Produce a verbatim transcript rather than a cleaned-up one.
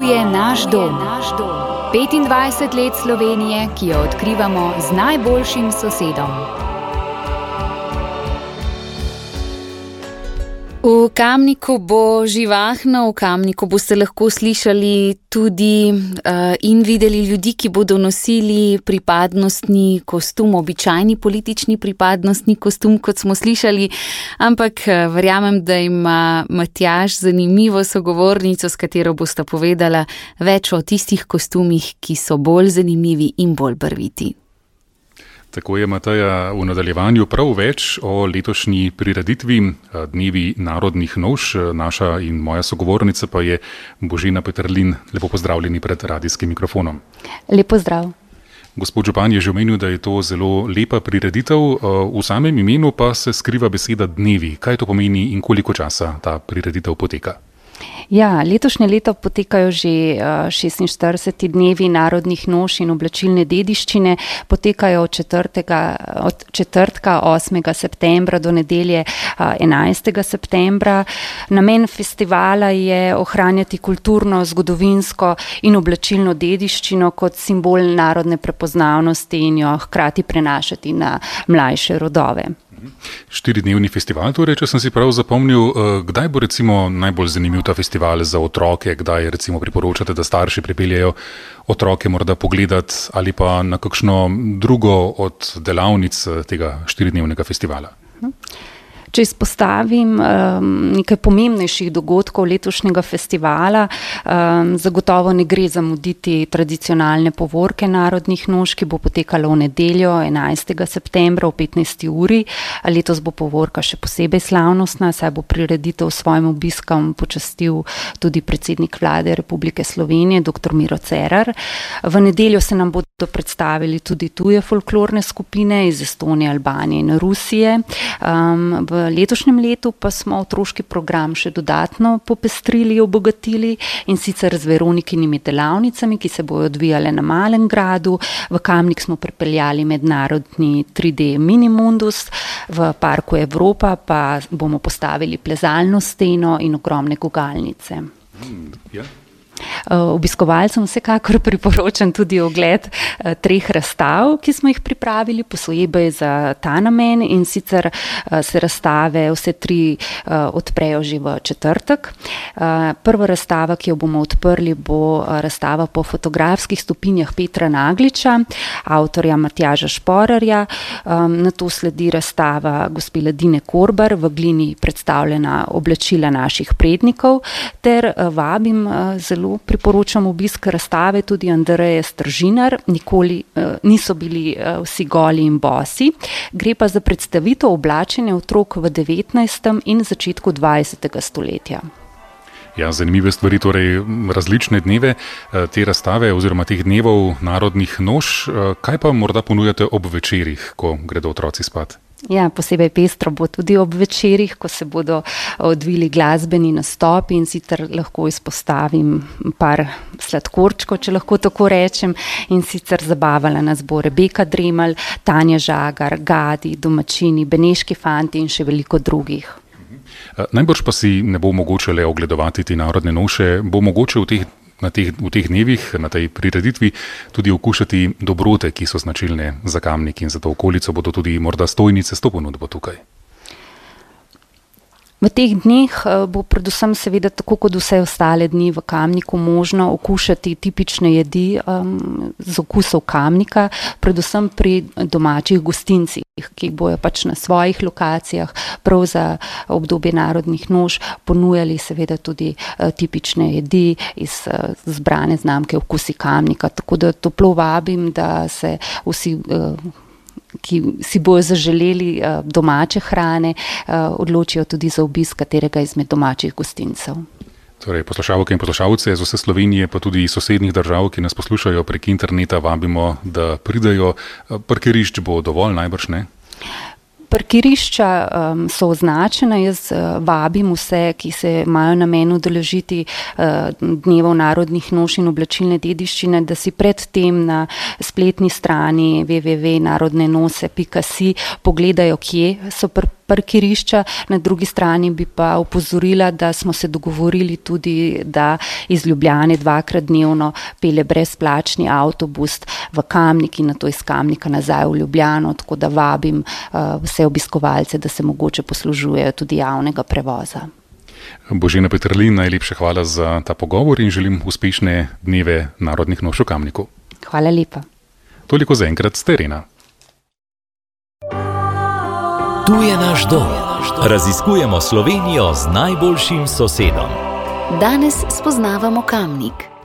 je naš dom. petindvajset let Slovenije, ki jo odkrivamo z najboljšim sosedom. V Kamniku bo živahno, v Kamniku boste lahko slišali tudi uh, in videli ljudi, ki bodo nosili pripadnostni kostum, običajni politični pripadnostni kostum, kot smo slišali, ampak uh, verjamem, da ima Matjaž zanimivo sogovornico, s katero bosta povedala več o tistih kostumih, ki so bolj zanimivi in bolj barviti. Tako je, Mateja, v nadaljevanju prav več o letošnji prireditvi Dnevi narodnih noš. Naša in moja sogovornica pa je Božena Peterlin. Lepo pozdravljeni pred radijskim mikrofonom. Lep pozdrav. Gospod župan je že omenil, da je to zelo lepa prireditev. V samem imenu pa se skriva beseda dnevi. Kaj to pomeni in koliko časa ta prireditev poteka? Ja, letošnje leto potekajo že šestinštirideseti dnevi narodnih noš in oblačilne dediščine. Potekajo od, od četrtka osmega septembra do nedelje enajstega septembra. Namen festivala je ohranjati kulturno, zgodovinsko in oblačilno dediščino kot simbol narodne prepoznavnosti in jo hkrati prenašati na mlajše rodove. Štiridnevni festival, torej, če sem si prav zapomnil, kdaj bo recimo najbolj zanimiv ta festival za otroke, kdaj recimo priporočate, da starši pripeljejo otroke morda pogledati ali pa na kakšno drugo od delavnic tega štiridnevnega festivala? Če izpostavim um, nekaj pomembnejših dogodkov letošnjega festivala, um, zagotovo ne gre zamuditi tradicionalne povorke narodnih noš, ki bo potekala v nedeljo enajstega septembra v petnajsti uri. Letos bo povorka še posebej slavnostna, saj bo prireditev s svojim obiskom počastil tudi predsednik vlade Republike Slovenije, doktor Miro Cerar. V nedeljo se nam bodo predstavili tudi tuje folklorne skupine iz Estonije, Albanije in Rusije. Um, v V letošnjem letu pa smo otroški program še dodatno popestrili, obogatili in sicer z Veronikinimi delavnicami, ki se bojo odvijale na Malem gradu. V Kamnik smo pripeljali mednarodni tri D Minimundus, v Parku Evropa pa bomo postavili plezalno steno in ogromne gugalnice. Mm, yeah. Obiskovalcem vsekakor priporočam tudi ogled treh razstav, ki smo jih pripravili posebej za ta namen, in sicer se razstave vse tri odprejo že v četrtek. Prva razstava, ki jo bomo odprli, bo razstava po fotografskih stopinjah Petra Nagliča, avtorja Matjaža Šporarja. Nato sledi razstava gospe Ladine Korbar, v glini predstavljena oblačila naših prednikov, ter vabim zelo priporočam obisk razstave tudi Andreje Stržinar, nikoli uh, niso bili uh, vsi goli in bosi. Gre pa za predstavitev oblačenja otrok v devetnajstem in začetku dvajsetega stoletja. Ja, zanimive stvari, torej različne dneve te razstave oziroma teh dnevov narodnih noš. Kaj pa morda ponujate ob večerih, ko gredo otroci spat? Ja, posebej pestro bo tudi ob večerih, ko se bodo odvili glasbeni nastopi, in sicer lahko izpostavim par sladkorčkov, če lahko tako rečem, in sicer zabavala nas bo Rebeka Dremelj, Tanja Žagar, Gadi, domačini, Beneški fanti in še veliko drugih. Najbrž pa si ne bo mogoče le ogledovati te narodne noše, bo mogoče v teh Na teh, v teh dnevih, na tej prireditvi tudi okušati dobrote, ki so značilne za Kamnik in za to okolico. Bodo tudi morda stojnice s to ponudbo tukaj? V teh dneh bo predvsem seveda tako kot vse ostale dni v Kamniku možno okušati tipične jedi um, z okusov Kamnika, predvsem pri domačih gostincih, ki bojo pač na svojih lokacijah prav za obdobje narodnih noš ponujali seveda tudi uh, tipične jedi iz uh, zbrane znamke Okusi Kamnika. Tako da toplo vabim, da se vsi uh, ki si bojo zaželeli domače hrane, odločijo tudi za obisk katerega izmed domačih gostincev. Torej, poslušalke in poslušalce z vse Slovenije, pa tudi sosednjih držav, ki nas poslušajo prek interneta, vabimo, da pridejo. Parkirišč bo dovolj, najbrž ne? Parkirišča um, so označena, jaz uh, vabim vse, ki se imajo namen udeležiti uh, dnevov narodnih noš in oblačilne dediščine, da si predtem na spletni strani w w w pika narodne nose pika si pogledajo, kje so par- parkirišča. Na drugi strani bi pa opozorila, da smo se dogovorili tudi, da iz Ljubljane dvakrat dnevno pelje brezplačni avtobus v Kamnik in nato iz Kamnika nazaj v Ljubljano, tako da vabim uh, vse obiskovalce, da se mogoče poslužujejo tudi javnega prevoza. Božena Peterlin, najlepša hvala za ta pogovor in želim uspešne dneve narodnih noš v Kamniku. Hvala lepa. Toliko zaenkrat s terena. Tu je naš dom. Raziskujemo Slovenijo z najboljšim sosedom. Danes spoznavamo Kamnik.